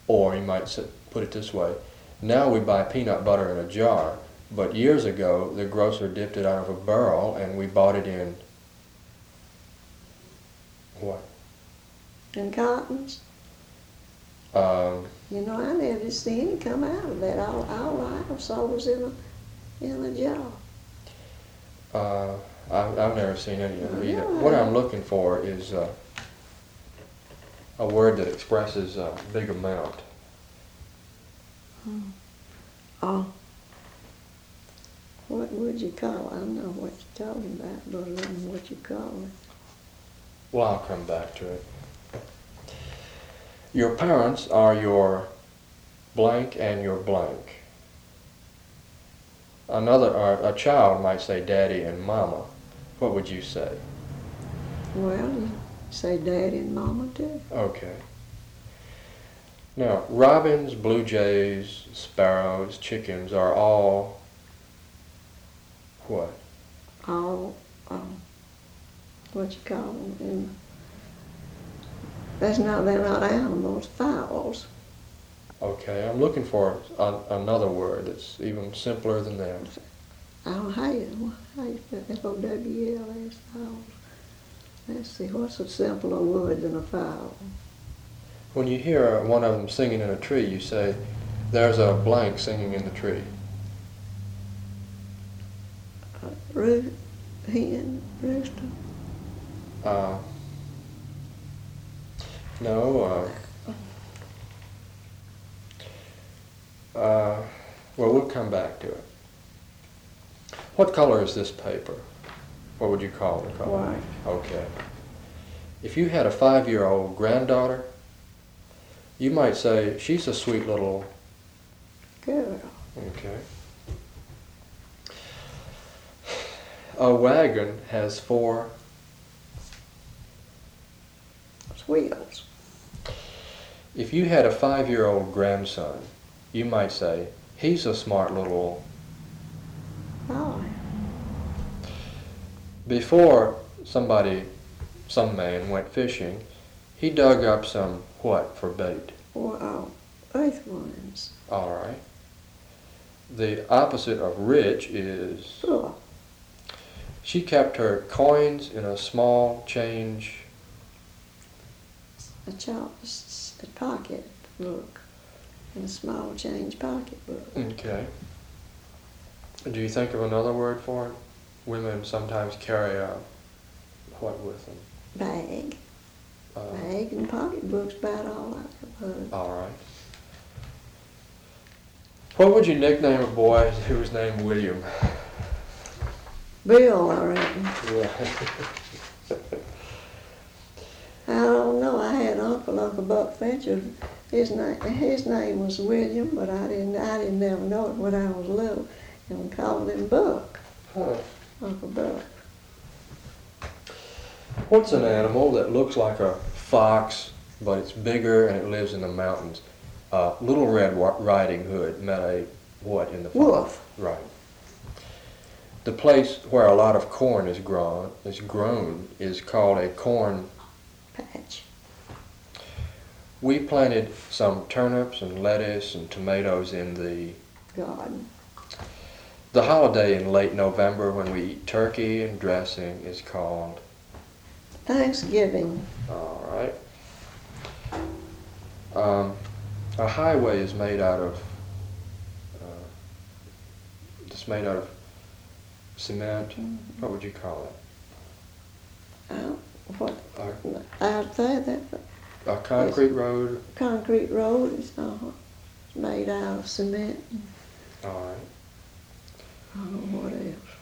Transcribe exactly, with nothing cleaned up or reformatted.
Or you might s- put it this way. Now we buy peanut butter in a jar, but years ago the grocer dipped it out of a barrel and we bought it in what? And cottons. Um, You know, I never seen it come out of that. All, all I saw was in a, in a jar. uh, I, I've never seen any of them either. Yeah. What I'm looking for is uh, a word that expresses a big amount. Hmm. Oh. What would you call it? I don't know what you're talking about, but I don't know what you call it. Well, I'll come back to it. Your parents are your blank and your blank. Another, or a child might say daddy and mama. What would you say? Well, you say daddy and mama too. Okay. Now, robins, blue jays, sparrows, chickens are all what? All, um, what you call them. And that's not, they're not animals, fowls. Okay, I'm looking for a, another word that's even simpler than that. Oh, hey, hey, F O W L S, fowls. Let's see, what's a simpler word than a fowl? When you hear one of them singing in a tree, you say, there's a blank singing in the tree. Uh, roo, hen, rooster. Uh, no, uh, uh, well, we'll come back to it. What color is this paper? What would you call the color? White. Okay. If you had a five-year-old granddaughter, you might say, she's a sweet little... Girl. Okay. A wagon has four... Wheels. If you had a five-year-old grandson, you might say, he's a smart little... Oh. Before somebody, some man went fishing, he dug up some what for bait? Or oh, earthworms. All right. The opposite of rich is... Oh. She kept her coins in a small change... A, chop, a pocket book, and a small change pocket book. Okay. Do you think of another word for it? Women sometimes carry a, what with them? Bag. Uh, Bag and pocket books about all I've heard. all right. What would you nickname a boy who was named William? Bill, I reckon. Yeah. I don't know. I had an uncle, Uncle Buck Fincher. His name, his name was William, but I didn't, I didn't never know it when I was little, and we called him Buck, Huh. Uncle Buck. What's an animal that looks like a fox, but it's bigger and it lives in the mountains? Uh, Little Red Riding Hood met a what in the Wolf. Right. The place where a lot of corn is grown is grown is called a corn Patch. We planted some turnips and lettuce and tomatoes in the Garden. the holiday in late November when we eat turkey and dressing is called Thanksgiving. all right. Um, a highway is made out of uh, it's made out of cement. Mm-hmm. What would you call it? Out, what? A, Out there, that a concrete road. concrete road is uh, made out of cement. All right. I don't know what else.